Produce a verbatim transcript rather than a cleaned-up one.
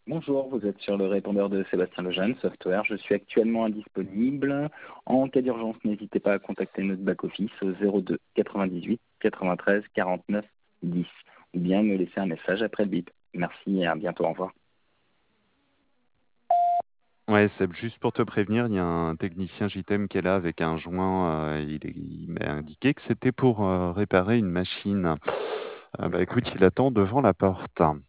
Bonjour, vous êtes sur le répondeur de Sébastien Lejeune, Software. Je suis actuellement indisponible. En cas d'urgence, n'hésitez pas à contacter notre back-office au zéro deux quatre-vingt-dix-huit quatre-vingt-treize quarante-neuf dix ou bien me laisser un message après le bip. Merci et à bientôt, au revoir. Ouais, Seb, juste pour te prévenir, il y a un technicien J T M qui est là avec un joint. euh, il est- il m'a indiqué que c'était pour euh, réparer une machine. Euh, bah, écoute, il attend devant la porte.